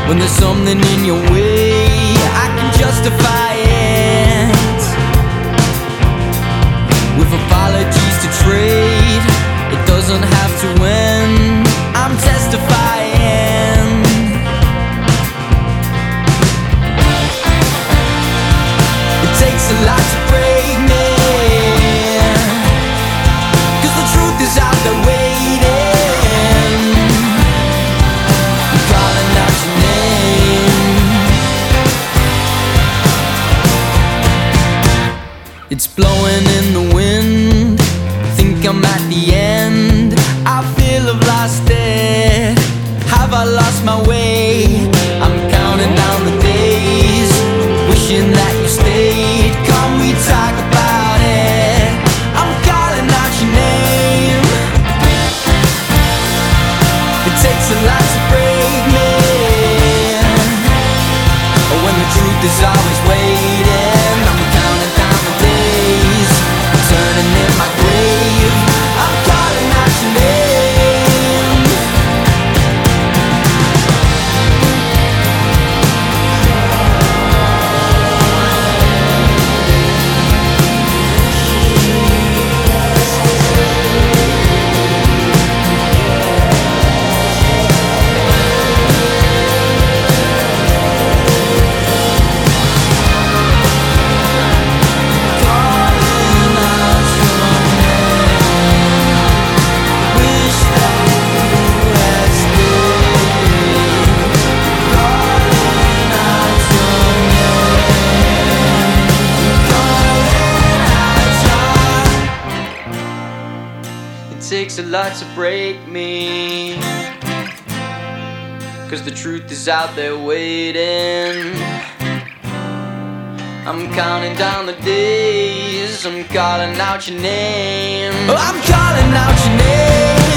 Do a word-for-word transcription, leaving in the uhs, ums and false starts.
When there's something in your way, I can justify it with apologies to trade. It doesn't have to end, I'm testifying. It takes a lot to break me, 'cause the truth is out there waiting. I'm calling out your name. It's blowing in the wind, think I'm at the end. I feel I've lost it. Have I lost my way? I'm counting down the days, wishing that you stayed. Come we talk about it. I'm calling out your name. It takes a lot to break me, when the truth is always waiting. I'm counting down the days, turning in my grave. I'm calling out your name. It takes a lot to break me, 'cause the truth is out there waiting. I'm counting down the days, I'm calling out your name. I'm calling out your name.